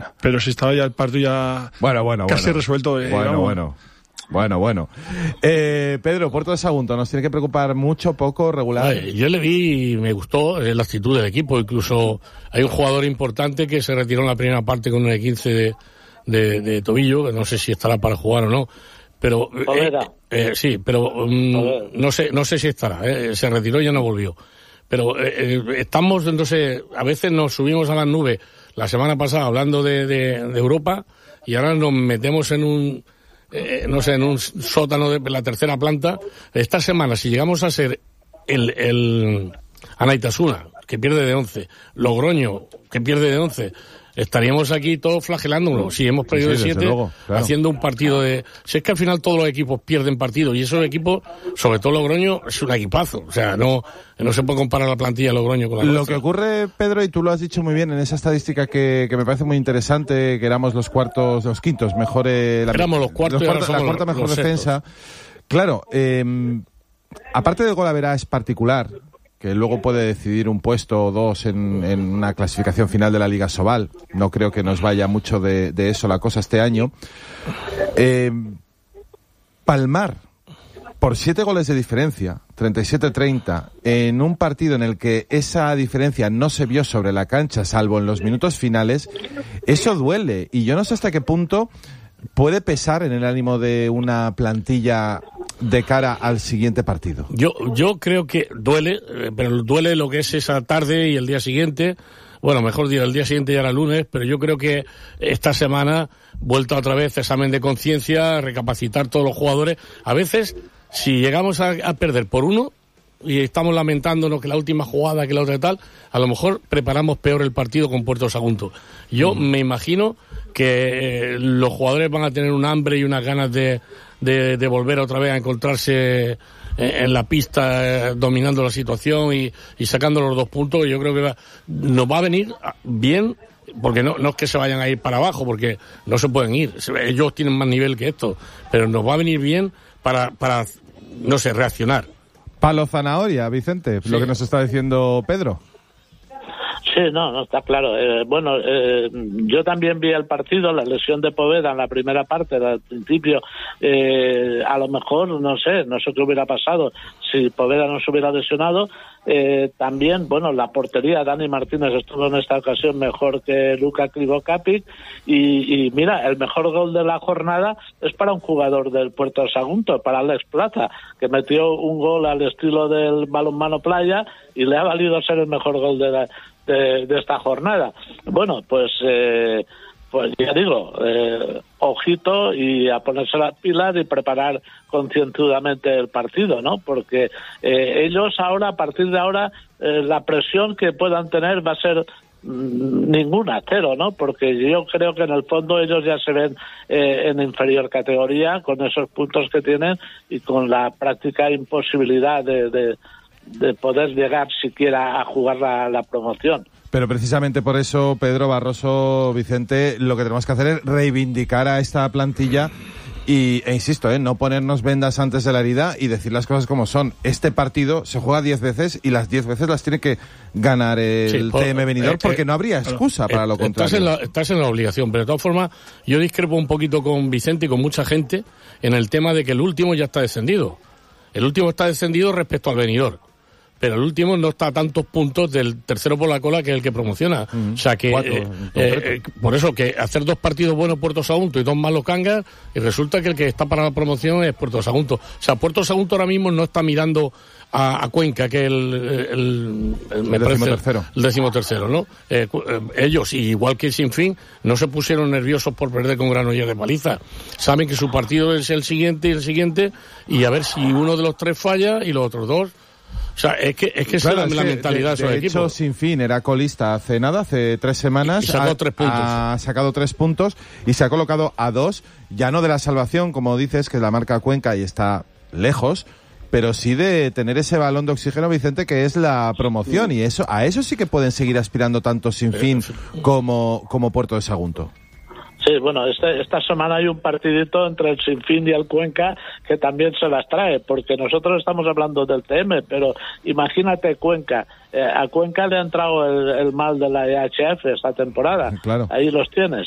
semana. Pero si estaba ya el partido casi resuelto. Bueno. Pedro, Puerto de Sagunto, ¿nos tiene que preocupar mucho, poco, regular? Yo le vi y me gustó la actitud del equipo. Incluso hay un jugador importante que se retiró en la primera parte con un E15 de tobillo, que no sé si estará para jugar o no. Pero sí, pero no sé si estará. Se retiró y ya no volvió. Pero estamos, entonces, a veces nos subimos a las nubes la semana pasada hablando de Europa y ahora nos metemos en un sótano de la tercera planta. Esta semana, si llegamos a ser el Anaitasuna, que pierde de 11, Logroño, que pierde de 11, estaríamos aquí todos flagelándonos. Si hemos perdido de 7, claro, haciendo un partido de... Si es que al final todos los equipos pierden partidos, y esos equipos, sobre todo Logroño, es un equipazo. O sea, no se puede comparar la plantilla de Logroño con la nuestra. Lo que ocurre, Pedro, y tú lo has dicho muy bien en esa estadística que me parece muy interesante, que éramos los quintos, mejor... éramos los cuartos, la cuarta mejor defensa. Claro, aparte del gol-average particular, que luego puede decidir un puesto o dos en una clasificación final de la Liga Sobal. No creo que nos vaya mucho de eso la cosa este año. Palmar por 7 goles de diferencia, 37-30, en un partido en el que esa diferencia no se vio sobre la cancha, salvo en los minutos finales, eso duele. Y yo no sé hasta qué punto puede pesar en el ánimo de una plantilla de cara al siguiente partido. Yo creo que duele, pero duele lo que es esa tarde y el día siguiente. Bueno, mejor dicho, el día siguiente ya era lunes, pero yo creo que esta semana, vuelta otra vez, examen de conciencia, recapacitar todos los jugadores. A veces, si llegamos a perder por uno y estamos lamentándonos que la última jugada, que la otra y tal, a lo mejor preparamos peor el partido con Puerto Sagunto. Yo me imagino que los jugadores van a tener un hambre y unas ganas de volver otra vez a encontrarse en la pista, dominando la situación y sacando los 2 puntos. Yo creo que nos va a venir bien, porque no es que se vayan a ir para abajo, porque no se pueden ir. Ellos tienen más nivel que esto, pero nos va a venir bien para no sé, reaccionar. Palo zanahoria, Vicente, sí. Lo que nos está diciendo Pedro. Sí, no, está claro. Yo también vi el partido, la lesión de Poveda en la primera parte, al principio. A lo mejor, no sé qué hubiera pasado si Poveda no se hubiera lesionado. También, la portería, Dani Martínez estuvo en esta ocasión mejor que Luka Krivokapic. Y mira, el mejor gol de la jornada es para un jugador del Puerto Sagunto, para Alex Plaza, que metió un gol al estilo del balonmano playa y le ha valido ser el mejor gol de esta jornada. Bueno, pues ya digo, ojito y a ponerse las pilas y preparar concienzudamente el partido, ¿no? Porque ellos ahora, a partir de ahora, la presión que puedan tener va a ser ninguna, 0, ¿no? Porque yo creo que en el fondo ellos ya se ven en inferior categoría con esos puntos que tienen y con la práctica imposibilidad de poder llegar siquiera a jugar la promoción. Pero precisamente por eso, Pedro, Barroso, Vicente, lo que tenemos que hacer es reivindicar a esta plantilla e insisto, no ponernos vendas antes de la herida y decir las cosas como son. Este partido se juega 10 veces y las 10 veces las tiene que ganar el TM Benidorm, porque no habría excusa para lo contrario. Estás en la obligación, pero de todas formas yo discrepo un poquito con Vicente y con mucha gente en el tema de que el último ya está descendido. El último está descendido respecto al Benidorm, pero el último no está a tantos puntos del tercero por la cola, que es el que promociona. O sea que, por eso, que hacer 2 partidos buenos Puerto Sagunto y 2 malos Cangas, y resulta que el que está para la promoción es Puerto Sagunto. O sea, Puerto Sagunto ahora mismo no está mirando a Cuenca, que es el 13º, ¿no? Ellos, igual que Sinfín, no se pusieron nerviosos por perder con Granollers de paliza. Saben que su partido es el siguiente y el siguiente, y a ver si uno de los 3 falla y los otros 2. O sea, es que claro, es la mentalidad de esos equipos. De hecho, Sinfín era colista hace 3 semanas. Y sacó 3 puntos. Ha sacado 3 puntos y se ha colocado a 2, ya no de la salvación, como dices, que la marca Cuenca y está lejos, pero sí de tener ese balón de oxígeno, Vicente, que es la promoción. Y a eso sí que pueden seguir aspirando tanto Sinfín como Puerto de Sagunto. Sí, bueno, esta semana hay un partidito entre el Sinfín y el Cuenca que también se las trae, porque nosotros estamos hablando del TM, pero imagínate Cuenca. A Cuenca le ha entrado el mal de la EHF esta temporada. Claro. Ahí los tienes.